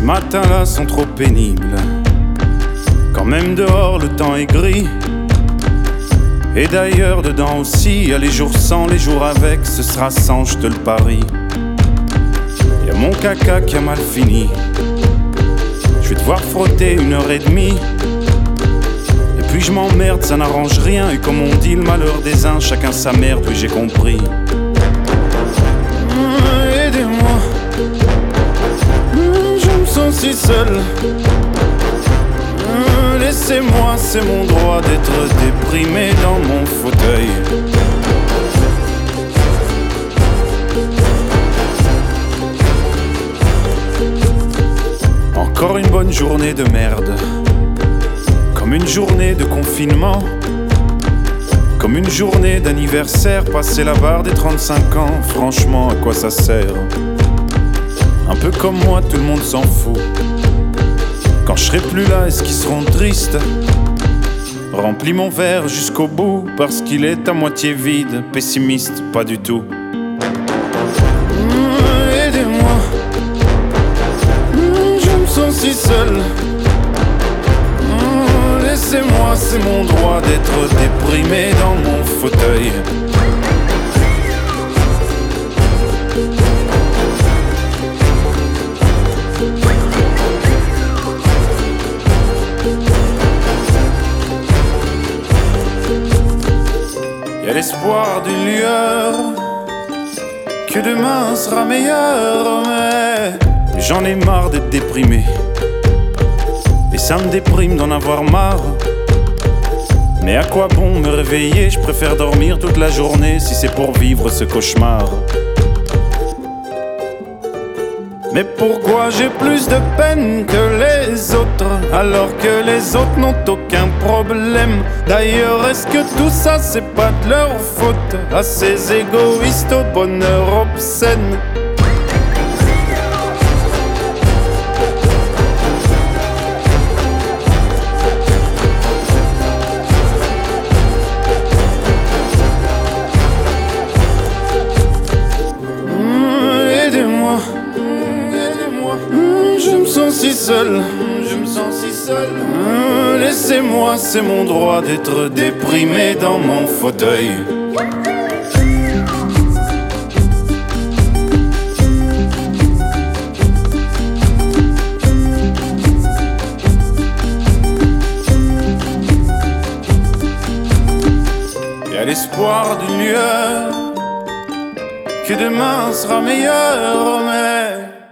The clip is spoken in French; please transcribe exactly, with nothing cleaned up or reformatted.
matins là sont trop pénibles, quand même dehors le temps est gris. Et d'ailleurs dedans aussi, y'a les jours sans, les jours avec, ce sera sans, je te le parie. Y'a mon caca qui a mal fini, je vais devoir frotter une heure et demie. Et puis je m'emmerde, ça n'arrange rien. Et comme on dit, le malheur des uns, chacun sa merde, oui j'ai compris. Mmh, aidez-moi, mmh, je me sens si seul. Mmh, laissez-moi, c'est mon droit d'être déprimé dans mon fauteuil. Encore une bonne journée de merde, comme une journée de confinement, comme une journée d'anniversaire, passer la barre des trente-cinq ans. Franchement, à quoi ça sert? Un peu comme moi, tout le monde s'en fout. Quand je serai plus là, est-ce qu'ils seront tristes? Remplis mon verre jusqu'au bout, parce qu'il est à moitié vide. Pessimiste, pas du tout. Mmh, aidez-moi, mmh, je me sens si seul. Mmh, laissez-moi, c'est mon droit d'être déprimé dans mon fauteuil. Y'a l'espoir d'une lueur, que demain sera meilleur, mais j'en ai marre d'être déprimé. Et ça me déprime d'en avoir marre. Mais à quoi bon me réveiller? Je préfère dormir toute la journée si c'est pour vivre ce cauchemar. Mais pourquoi j'ai plus de peine que les autres, alors que les autres n'ont aucun problème? D'ailleurs, est-ce que tout ça c'est pas de leur faute, à ces égoïstes au bonheur obscène? Mmh, aidez-moi, Mmh, je me sens si seul, je me sens si seul. Mmh, laissez-moi, c'est mon droit d'être déprimé dans mon fauteuil. Y'a l'espoir d'une lueur, que demain sera meilleur, mais